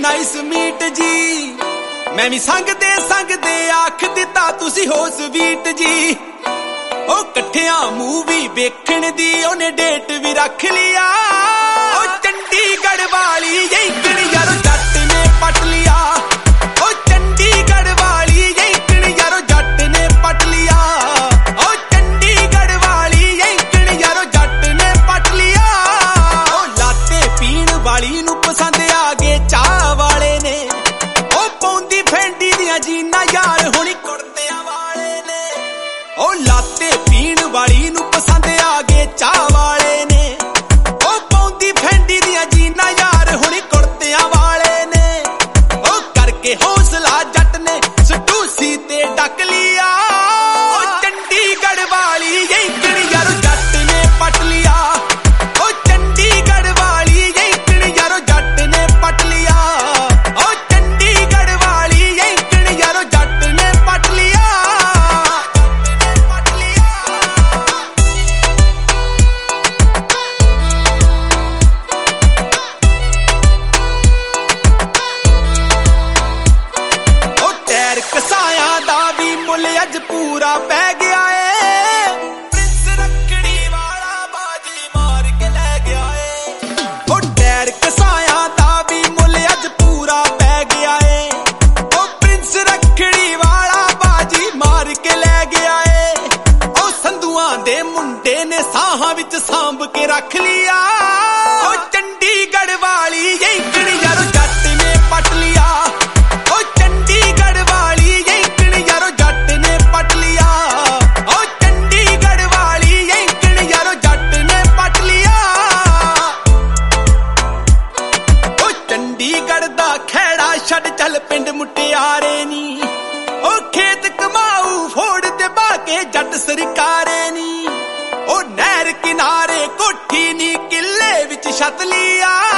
Nice meet जी। मैं भी संग दे आख दिता तुसी हो स्वीट जी। ओ कट्ठियां मूवी वेखण दी ओने डेट भी रख लिया। ओ चंडीगढ़ वाली यही यारो जट ने पट लिया। ओ चंडीगढ़ वाली यही यारो जट ने पट लिया। ओ चंडीगढ़ वाली यही यारो जट ने पट लिया। ओ लाते पीण वाली नू पसंद आ गए चाह वाले ने। ओ पौंदी फेंडी दियां जीना यार हुणी कुर्तियां वाले ने। ओ लाते पीण वाली नू पसंद आ गए चाह वाले ने। ओ पौंदी फेंडी दियां जीना यार हुणी कुर्तियां वाले ने। ओ करके हौसला जट ने सटूसी ते डक लिया। ओ चंडीगढ़ वाली यही यारो जट ने पट लिया। ओ चंडीगढ़ वाली यही यारो जट ने पट लिया। ओ चंडीगढ़ वाली यही यारो जट ने पट लिया। ओ टैर कसाया दा भी मुल अज पूरा पै गया है। प्रिंस रखड़ी वाला बाजी मार के लै गया है। ओ टैर कसाया दा भी मुल अज पूरा पै गया है। ओ प्रिंस रखड़ी वाला बाजी मार के लै गया है। ओ संधुआं दे मुंडे ने साहां विच सांभ के रख लिया। ओ चंडीगढ़ वाली यही यारो जट ने पट लिया। ओ चंडीगढ़ वाली यही यारो जट ने पट लिया। ओ चंडीगढ़ वाली यही यारो जट ने पट लिया। ओ चंडीगढ़ दा खैड़ा छड़ चल पिंड मुटियारे नी। ओ खेत कमाऊ फोड़ ते बाके जट सरकारे नी। ओ नहर किनारे कोठी नी किले विच छत लिया।